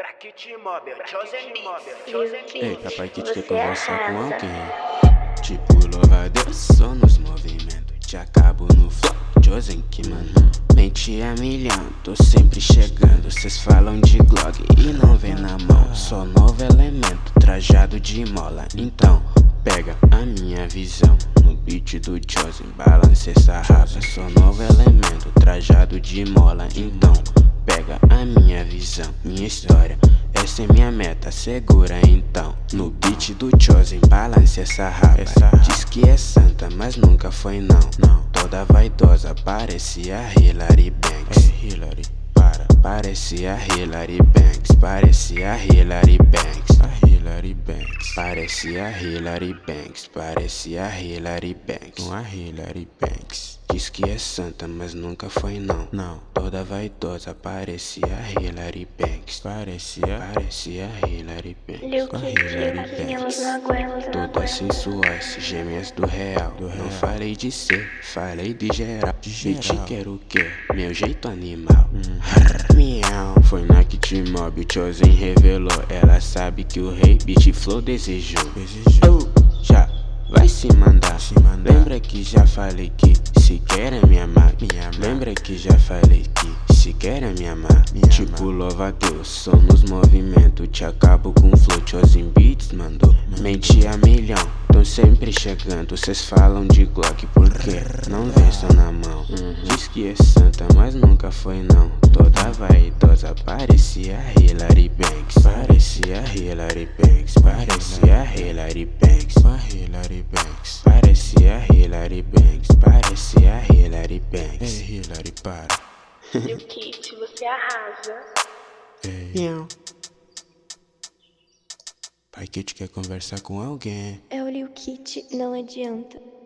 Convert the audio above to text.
Eita, pai que te quer conversar com alguém. Tipo louvadeira, só nos movimentos. Te acabo no flow, Chosen que mano. Mente a milhão, tô sempre chegando. Cês falam de Glock e não vê na mão. Só novo elemento, trajado de mola. Então, pega a minha visão. No beat do Chosen, balance essa rapa. Só novo elemento, trajado de mola. Então, pega a minha visão, minha história. Essa é minha meta, segura então. No beat do Chosen, balance essa rapa. Diz que é santa, mas nunca foi não. Toda vaidosa, parecia Hilary Banks. Hilary, parecia Hilary Banks. Parecia Hilary Banks. Hilary Banks. Parecia Hilary Banks. Parecia Hilary Banks. Uma Hilary Banks. Diz que é santa, mas nunca foi não. Toda vaidosa, parecia Hilary Banks. Parecia Hilary Banks. Hilary Banks. Todas sensuais, gêmeas do real. Não falei de ser, falei de geral. E te quero o quê? Meu jeito animal. Miau. Foi na Kit Mob, o Chosen revelou. Ela sabe que o rei Beat Flow desejou. Já vai se mandar. Lembra que já falei que se quer é me amar. Lembra que já falei que se quer é me amar. Tipo louva a Deus, sou nos movimentos. Te acabo com flow, Chosen Beats mandou. Mente a milhão, tão sempre chegando. Cês falam de Glock porque não vê só na mão. Diz que é santa, mas nunca foi não. Toda vaidosa, parecia Hilary Banks. Parecia Hilary Banks. Parecia Hilary Banks. Hilary Banks. Parecia Hilary Banks. Parecia Hilary Banks. Ei, Hilary, para. Lil Kit, você arrasa. Ei. Pai que te quer conversar com alguém. É o Lil Kit, não adianta.